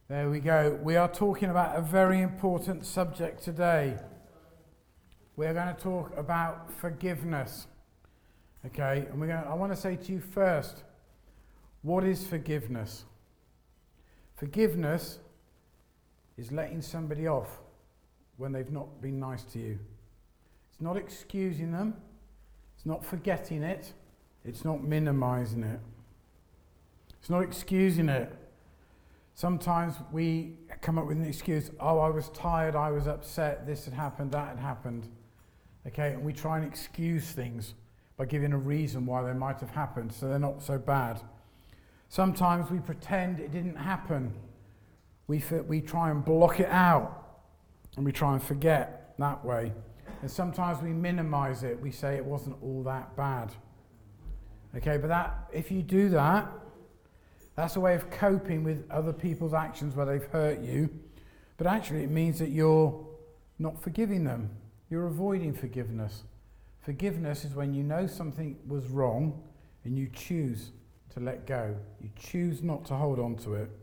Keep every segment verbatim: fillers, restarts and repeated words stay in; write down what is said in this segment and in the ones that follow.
There we go. We are talking about a very important subject today. We're going to talk about forgiveness. Okay, and we're going to, I want to say to you first, what is forgiveness? Forgiveness is letting somebody off when they've not been nice to you. It's not excusing them. It's not forgetting it. It's not minimizing it. It's not excusing it. Sometimes we come up with an excuse. Oh, I was tired, I was upset, this had happened, that had happened. Okay, and we try and excuse things by giving a reason why they might have happened, so they're not so bad. Sometimes we pretend it didn't happen. We, we try and block it out, and we try and forget that way. And sometimes we minimize it. We say it wasn't all that bad. Okay, but that if you do that, that's a way of coping with other people's actions where they've hurt you. But actually it means that you're not forgiving them. You're avoiding forgiveness. Forgiveness is when you know something was wrong and you choose to let go. You choose not to hold on to it.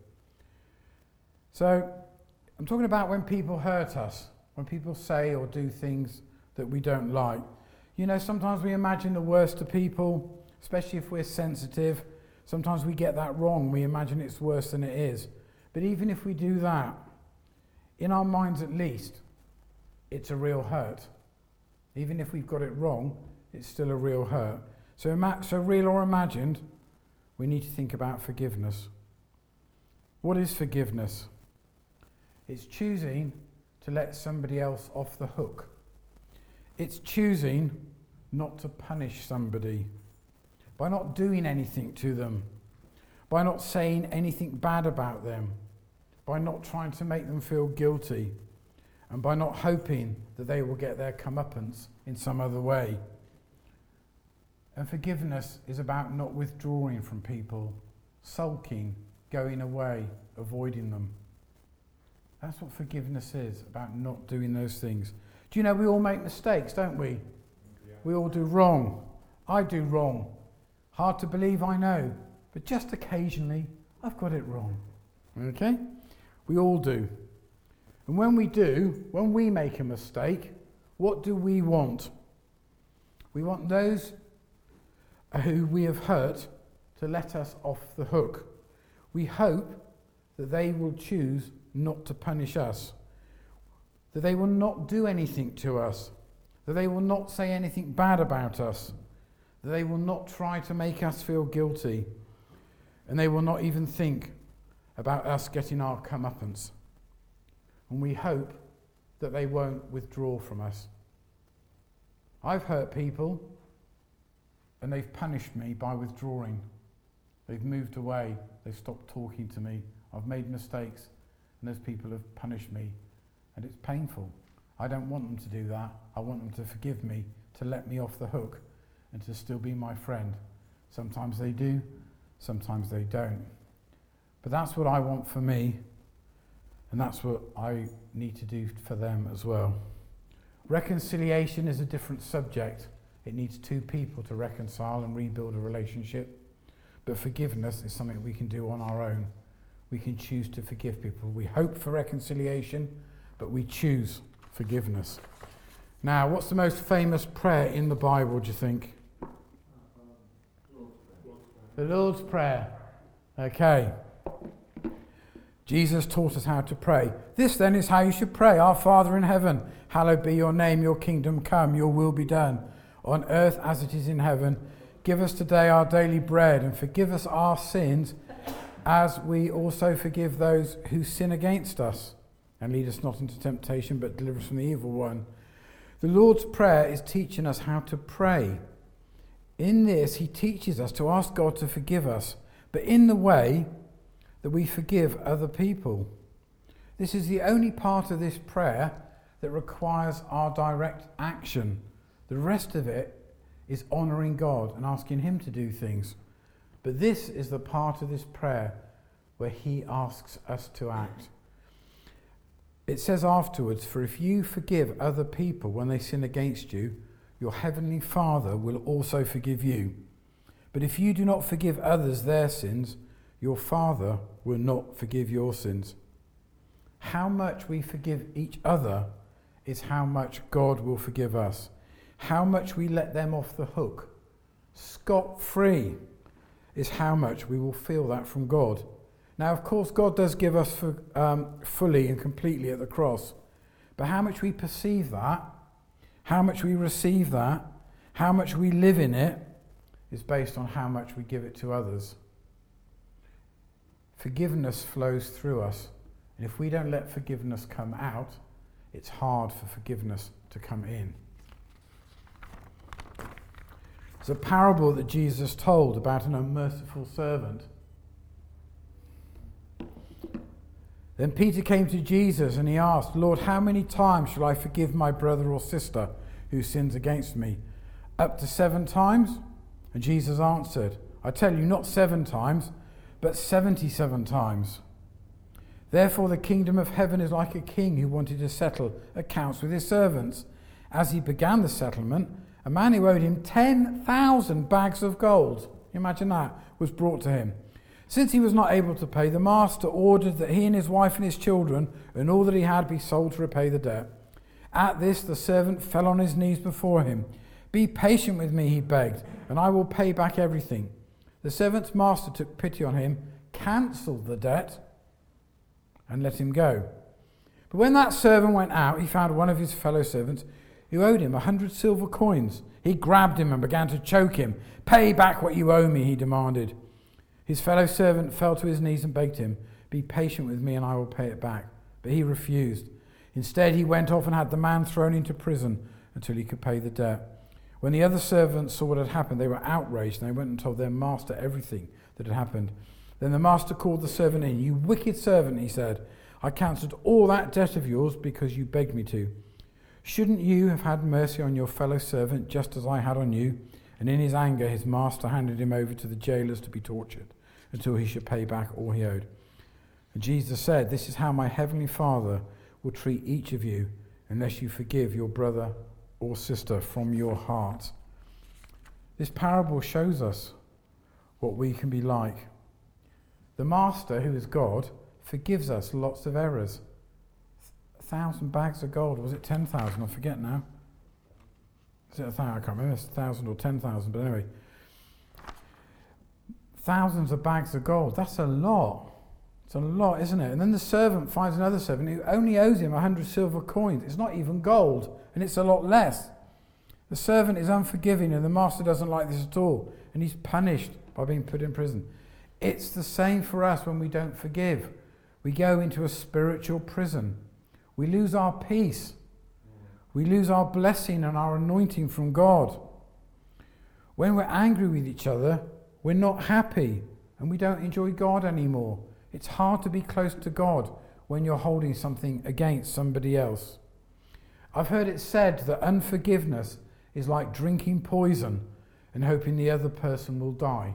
So I'm talking about when people hurt us, when people say or do things that we don't like. You know, sometimes we imagine the worst of people, especially if we're sensitive. Sometimes we get that wrong. We imagine it's worse than it is. But even if we do that, in our minds at least, it's a real hurt. Even if we've got it wrong, it's still a real hurt. So, ima- so real or imagined, we need to think about forgiveness. What is forgiveness? It's choosing to let somebody else off the hook. It's choosing not to punish somebody by not doing anything to them, by not saying anything bad about them, by not trying to make them feel guilty, and by not hoping that they will get their comeuppance in some other way. And forgiveness is about not withdrawing from people, sulking, going away, avoiding them. That's what forgiveness is, about not doing those things. Do you know we all make mistakes, don't we? Yeah. We all do wrong. I do wrong. Hard to believe, I know, but just occasionally I've got it wrong. Okay? We all do. And when we do, when we make a mistake, what do we want? We want those who we have hurt to let us off the hook. We hope that they will choose not to punish us, that they will not do anything to us, that they will not say anything bad about us, that they will not try to make us feel guilty, and they will not even think about us getting our comeuppance. And we hope that they won't withdraw from us. I've hurt people, and they've punished me by withdrawing. They've moved away. They've stopped talking to me. I've made mistakes, and those people have punished me, and it's painful. I don't want them to do that. I want them to forgive me, to let me off the hook, and to still be my friend. Sometimes they do, sometimes they don't. But that's what I want for me, and that's what I need to do for them as well. Reconciliation is a different subject. It needs two people to reconcile and rebuild a relationship. But forgiveness is something we can do on our own. We can choose to forgive people. We hope for reconciliation, but we choose forgiveness. Now, what's the most famous prayer in the Bible, do you think? The Lord's Prayer. Okay. Jesus taught us how to pray. This then is how you should pray. Our Father in heaven, hallowed be your name, your kingdom come, your will be done, on earth as it is in heaven. Give us today our daily bread, and forgive us our sins, as we also forgive those who sin against us. And lead us not into temptation, but deliver us from the evil one. The Lord's Prayer is teaching us how to pray. In this, he teaches us to ask God to forgive us, but in the way that we forgive other people. This is the only part of this prayer that requires our direct action. The rest of it is honouring God and asking him to do things. But this is the part of this prayer where he asks us to act. It says afterwards, for if you forgive other people when they sin against you, your heavenly Father will also forgive you. But if you do not forgive others their sins, your Father will not forgive your sins. How much we forgive each other is how much God will forgive us. How much we let them off the hook, scot-free, is how much we will feel that from God. Now, of course, God does give us for, um, fully and completely at the cross. But how much we perceive that, how much we receive that, how much we live in it, is based on how much we give it to others. Forgiveness flows through us. And if we don't let forgiveness come out, it's hard for forgiveness to come in. It's a parable that Jesus told about an unmerciful servant. Then Peter came to Jesus and he asked, Lord, how many times shall I forgive my brother or sister who sins against me? Up to seven times? And Jesus answered, I tell you, not seven times, but seventy-seven times. Therefore the kingdom of heaven is like a king who wanted to settle accounts with his servants. As he began the settlement, a man who owed him ten thousand bags of gold, imagine that, was brought to him. Since he was not able to pay, the master ordered that he and his wife and his children and all that he had be sold to repay the debt. At this, the servant fell on his knees before him. Be patient with me, he begged, and I will pay back everything. The servant's master took pity on him, cancelled the debt, and let him go. But when that servant went out, he found one of his fellow servants who owed him a hundred silver coins. He grabbed him and began to choke him. Pay back what you owe me, he demanded. His fellow servant fell to his knees and begged him, be patient with me and I will pay it back. But he refused. Instead, he went off and had the man thrown into prison until he could pay the debt. When the other servants saw what had happened, they were outraged, and they went and told their master everything that had happened. Then the master called the servant in. You wicked servant, he said, I cancelled all that debt of yours because you begged me to. Shouldn't you have had mercy on your fellow servant just as I had on you? And in his anger, his master handed him over to the jailers to be tortured until he should pay back all he owed. And Jesus said, this is how my heavenly Father will treat each of you unless you forgive your brother or sister from your heart. This parable shows us what we can be like. The master, who is God, forgives us lots of errors. A thousand bags of gold, was it ten thousand? I forget now. Is it a thousand? I can't remember, it's a thousand or ten thousand, but anyway. Thousands of bags of gold, that's a lot. It's a lot, isn't it? And then the servant finds another servant who only owes him a hundred silver coins. It's not even gold, and it's a lot less. The servant is unforgiving, and the master doesn't like this at all, and he's punished by being put in prison. It's the same for us when we don't forgive. We go into a spiritual prison. We lose our peace. We lose our blessing and our anointing from God. When we're angry with each other, we're not happy, and we don't enjoy God anymore. It's hard to be close to God when you're holding something against somebody else. I've heard it said that unforgiveness is like drinking poison and hoping the other person will die.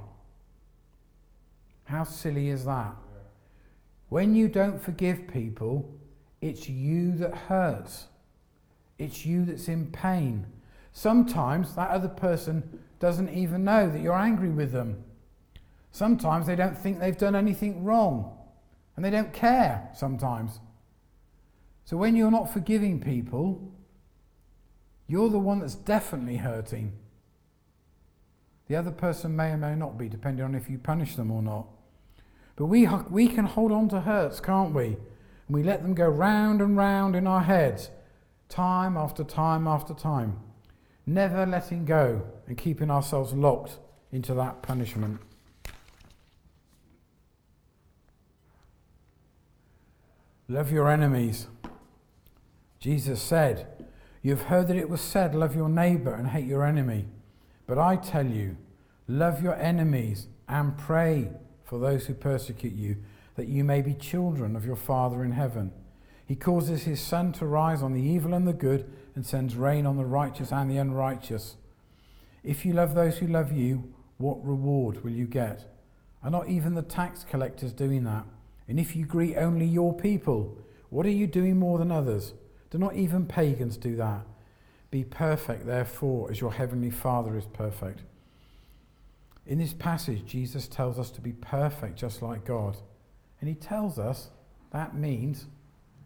How silly is that? When you don't forgive people, it's you that hurts. It's you that's in pain. Sometimes that other person doesn't even know that you're angry with them. Sometimes they don't think they've done anything wrong, and they don't care sometimes. So when you're not forgiving people, you're the one that's definitely hurting. The other person may or may not be, depending on if you punish them or not. But we we can hold on to hurts, can't we? And we let them go round and round in our heads, time after time after time, never letting go and keeping ourselves locked into that punishment. Love your enemies. Jesus said, you've heard that it was said, love your neighbour and hate your enemy. But I tell you, love your enemies and pray for those who persecute you, that you may be children of your Father in heaven. He causes his sun to rise on the evil and the good and sends rain on the righteous and the unrighteous. If you love those who love you, what reward will you get? Are not even the tax collectors doing that? And if you greet only your people, what are you doing more than others? Do not even pagans do that? Be perfect, therefore, as your heavenly Father is perfect. In this passage, Jesus tells us to be perfect just like God. And he tells us that means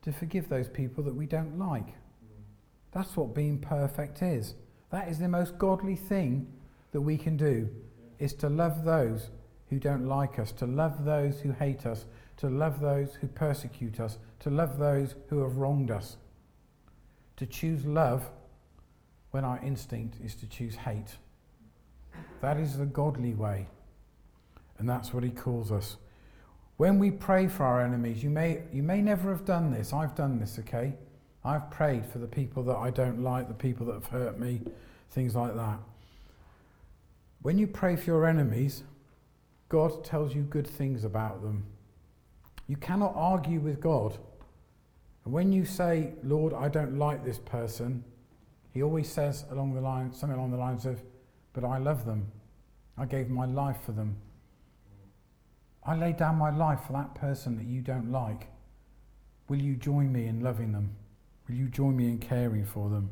to forgive those people that we don't like. That's what being perfect is. That is the most godly thing that we can do, is to love those who don't like us, to love those who hate us, to love those who persecute us, to love those who have wronged us. To choose love when our instinct is to choose hate. That is the godly way. And that's what he calls us. When we pray for our enemies, you may you may never have done this. I've done this, okay? I've prayed for the people that I don't like, the people that have hurt me, things like that. When you pray for your enemies, God tells you good things about them. You cannot argue with God. And when you say, Lord, I don't like this person, he always says along the line, something along the lines of, but I love them. I gave my life for them. I laid down my life for that person that you don't like. Will you join me in loving them? Will you join me in caring for them?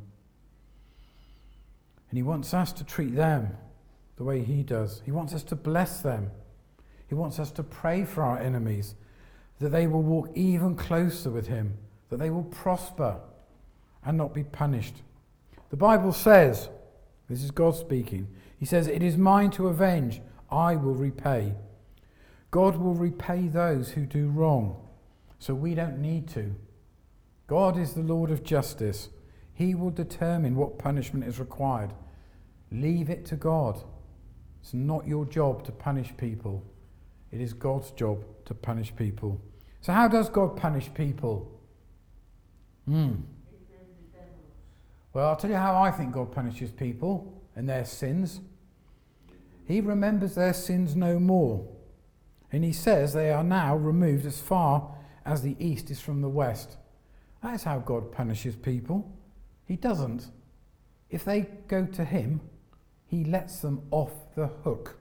And he wants us to treat them the way he does. He wants us to bless them. He wants us to pray for our enemies, that they will walk even closer with him, that they will prosper and not be punished. The Bible says, this is God speaking, he says, it is mine to avenge, I will repay. God will repay those who do wrong, so we don't need to. God is the Lord of justice. He will determine what punishment is required. Leave it to God. It's not your job to punish people. It is God's job to punish people. So how does God punish people? Hmm. Well, I'll tell you how I think God punishes people and their sins. He remembers their sins no more. And he says they are now removed as far as the east is from the west. That is how God punishes people. He doesn't. If they go to him, he lets them off the hook.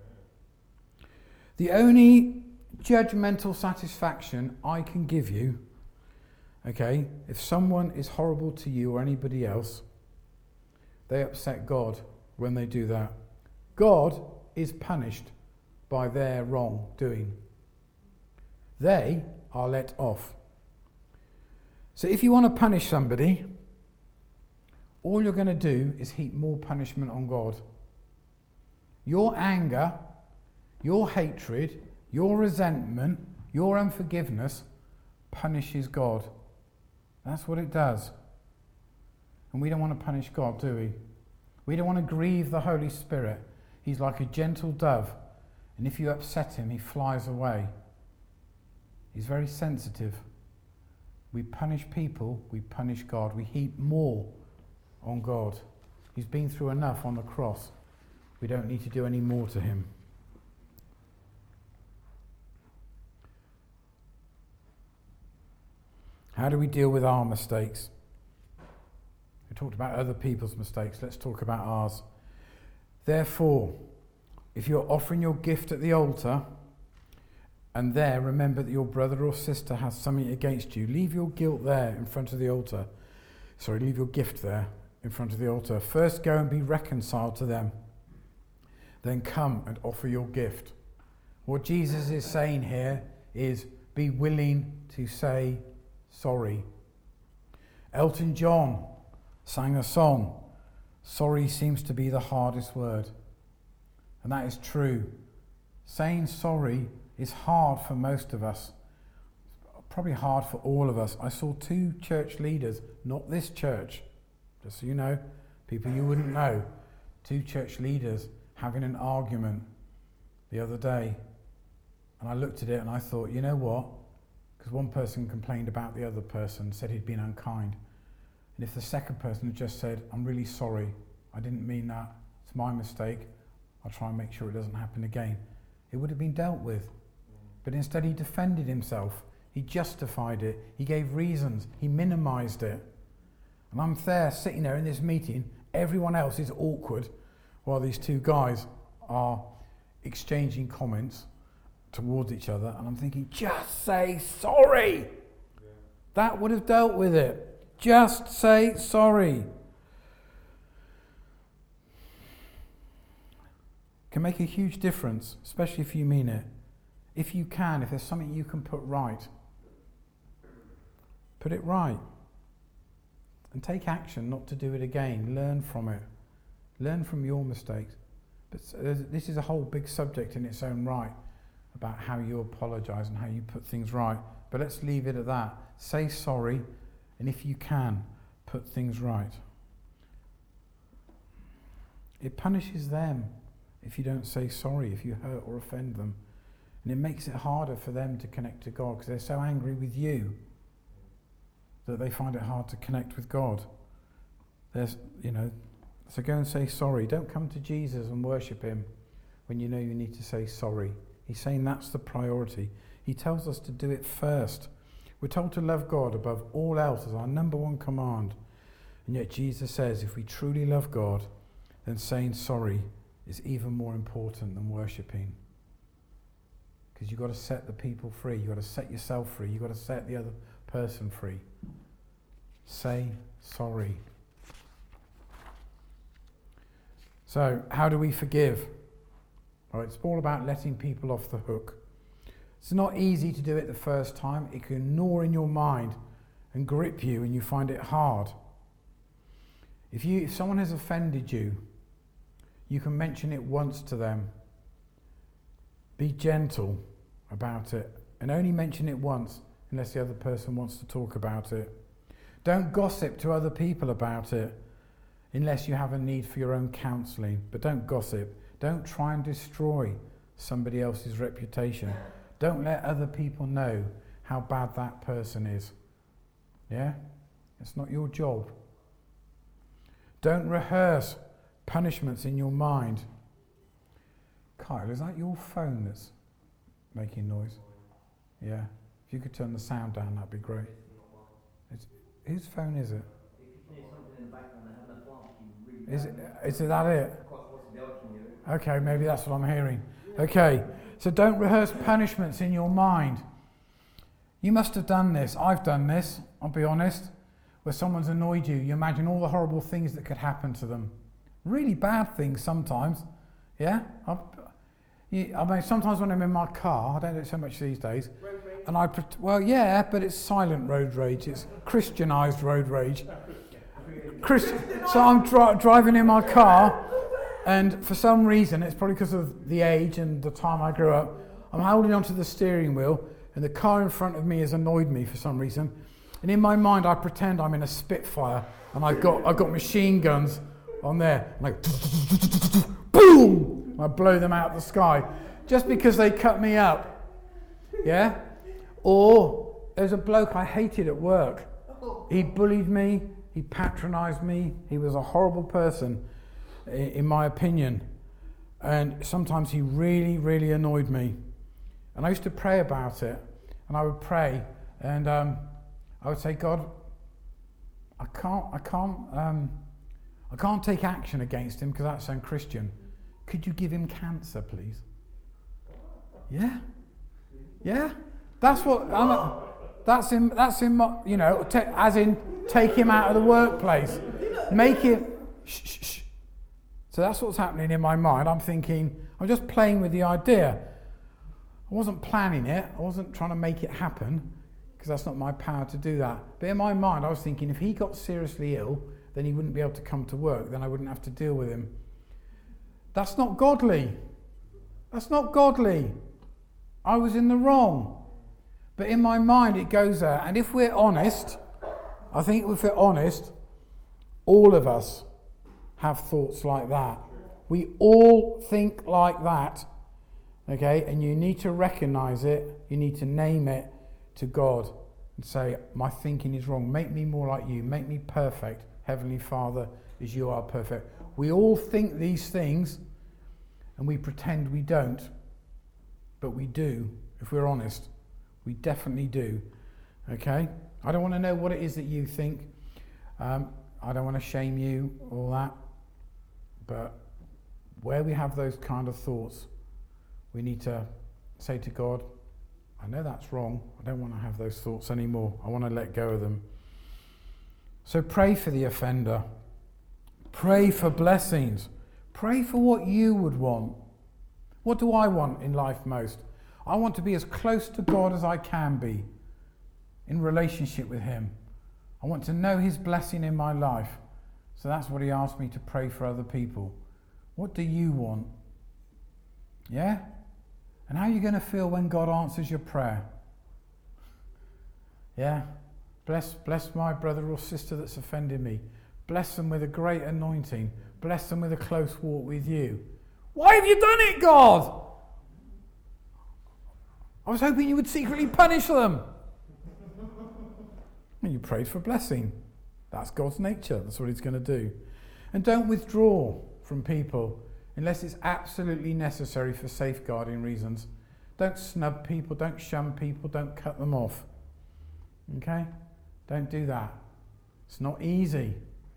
The only judgmental satisfaction I can give you, okay, if someone is horrible to you or anybody else, they upset God when they do that. God is punished by their wrongdoing. They are let off. So if you want to punish somebody, all you're going to do is heap more punishment on God. Your anger, your hatred, your resentment, your unforgiveness punishes God. That's what it does. And we don't want to punish God, do we? We don't want to grieve the Holy Spirit. He's like a gentle dove. And if you upset him, he flies away. He's very sensitive. We punish people, we punish God. We heap more on God. He's been through enough on the cross. We don't need to do any more to him. How do we deal with our mistakes? We talked about other people's mistakes. Let's talk about ours. Therefore, if you're offering your gift at the altar, and there remember that your brother or sister has something against you, leave your guilt there in front of the altar. Sorry, leave your gift there in front of the altar. First go and be reconciled to them. Then come and offer your gift. What Jesus is saying here is be willing to say sorry. Elton John sang a song, sorry seems to be the hardest word. And that is true. Saying sorry is hard for most of us. Probably hard for all of us. I saw two church leaders, not this church, just so you know, people you wouldn't know, two church leaders having an argument the other day. And I looked at it and I thought, you know what? Because one person complained about the other person, said he'd been unkind. And if the second person had just said, I'm really sorry, I didn't mean that, it's my mistake, I'll try and make sure it doesn't happen again, it would have been dealt with. But instead he defended himself, he justified it, he gave reasons, he minimised it. And I'm there, sitting there in this meeting, everyone else is awkward, while these two guys are exchanging comments towards each other, and I'm thinking, just say sorry! Yeah. That would have dealt with it. Just say sorry. Can make a huge difference, especially if you mean it. If you can, if there's something you can put right, Put it right. And take action not to do it again. Learn from it. Learn from your mistakes. But this is a whole big subject in its own right about how you apologise and how you put things right. But let's leave it at that. Say sorry, and if you can, put things right. It punishes them if you don't say sorry, if you hurt or offend them. And it makes it harder for them to connect to God because they're so angry with you that they find it hard to connect with God. There's, you know, so go and say sorry. Don't come to Jesus and worship him when you know you need to say sorry. He's saying that's the priority. He tells us to do it first. We're told to love God above all else as our number one command. And yet Jesus says if we truly love God, then saying sorry is even more important than worshipping. Because you've got to set the people free. You've got to set yourself free. You've got to set the other person free. Say sorry. So, how do we forgive? Well, it's all about letting people off the hook. It's not easy to do it the first time. It can gnaw in your mind and grip you and you find it hard. If you, if someone has offended you, you can mention it once to them. Be gentle about it and only mention it once unless the other person wants to talk about it. Don't gossip to other people about it unless you have a need for your own counselling. But don't gossip. Don't try and destroy somebody else's reputation. Don't let other people know how bad that person is. Yeah? It's not your job. Don't rehearse punishments in your mind. Kyle, is that your phone that's making noise? Yeah. If you could turn the sound down, that'd be great. It's, whose phone is it? Is it, is it that it? Okay, maybe that's what I'm hearing. Okay, so don't rehearse punishments in your mind. You must have done this. I've done this, I'll be honest. Where someone's annoyed you, you imagine all the horrible things that could happen to them. Really bad things sometimes. Yeah? I, I mean, sometimes when I'm in my car, I don't do it so much these days, and I, well, yeah, but it's silent road rage. It's Christianised road rage. Christ, so I'm dri- driving in my car, and for some reason, it's probably because of the age and the time I grew up, I'm holding onto the steering wheel, and the car in front of me has annoyed me for some reason. And in my mind, I pretend I'm in a Spitfire, and I've got I've got machine guns on there, like boom, I blow them out of the sky, just because they cut me up. Yeah. Or there's a bloke I hated at work. He bullied me. He patronised me. He was a horrible person, in my opinion. And sometimes he really, really annoyed me. And I used to pray about it. And I would pray, and um, I would say, God, I can't, I can't, um, I can't take action against him because that's unchristian. Could you give him cancer, please? Yeah, yeah. That's what. I'm a, that's in. That's in. My, you know, t- as in, take him out of the workplace. Make him. Shh, shh, shh. So that's what's happening in my mind. I'm thinking. I'm just playing with the idea. I wasn't planning it. I wasn't trying to make it happen because that's not my power to do that. But in my mind, I was thinking if he got seriously ill, then he wouldn't be able to come to work. Then I wouldn't have to deal with him. That's not godly. That's not godly. I was in the wrong. But in my mind, it goes there. And if we're honest, I think if we're honest, all of us have thoughts like that. We all think like that. Okay, and you need to recognize it, you need to name it to God and say, my thinking is wrong. Make me more like you, make me perfect, Heavenly Father, as you are perfect. We all think these things and we pretend we don't, but we do, if we're honest. We definitely do. Okay? I don't want to know what it is that you think. Um, I don't want to shame you, all that. But where we have those kind of thoughts, we need to say to God, I know that's wrong. I don't want to have those thoughts anymore. I want to let go of them. So pray for the offender. Pray for blessings. Pray for what you would want. What do I want in life most? I want to be as close to God as I can be. in relationship with him. I want to know his blessing in my life. So that's what he asked me to pray for other people. What do you want? Yeah? And how are you going to feel when God answers your prayer? Yeah? Bless, bless my brother or sister that's offended me. Bless them with a great anointing. Bless them with a close walk with you. Why have you done it, God? I was hoping you would secretly punish them. And you prayed for blessing. That's God's nature. That's what he's going to do. And don't withdraw from people unless it's absolutely necessary for safeguarding reasons. Don't snub people. Don't shun people. Don't cut them off. Okay? Don't do that. It's not easy.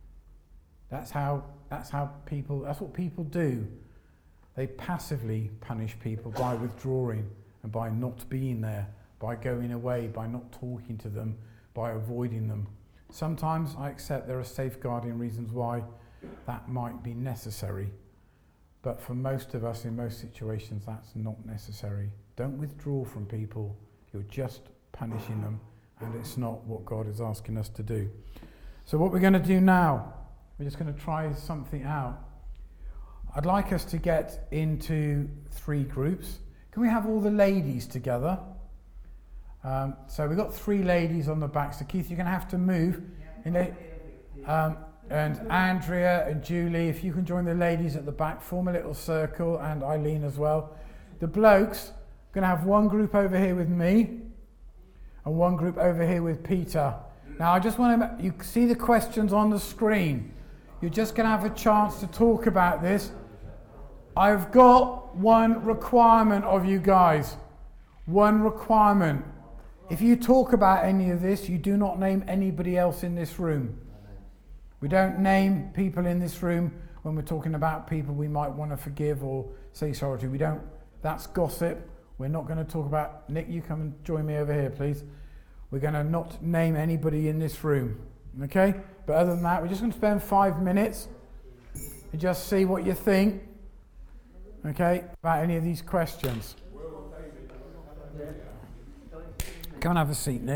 That's how, that's how people, that's what people do. They passively punish people by withdrawing and by not being there, by going away, by not talking to them, by avoiding them. Sometimes I accept there are safeguarding reasons why that might be necessary. But for most of us in most situations, that's not necessary. Don't withdraw from people. You're just punishing them, and it's not what God is asking us to do. So what we're going to do now, we're just going to try something out. I'd like us to get into three groups. Can we have all the ladies together? Um, so we've got three ladies on the back. So Keith, you're going to have to move. Yeah. Um, and Andrea and Julie, if you can join the ladies at the back, form a little circle, and Eileen as well. The blokes are going to have one group over here with me and one group over here with Peter. Now I just want to, you see the questions on the screen. You're just going to have a chance to talk about this. I've got one requirement of you guys. One requirement. If you talk about any of this, you do not name anybody else in this room. We don't name people in this room when we're talking about people we might want to forgive or say sorry to. We don't. That's gossip. We're not going to talk about... Nick, you come and join me over here, please. We're going to not name anybody in this room. Okay? But other than that, we're just going to spend five minutes and just see what you think. Okay? About any of these questions. Come and have a seat, Nick.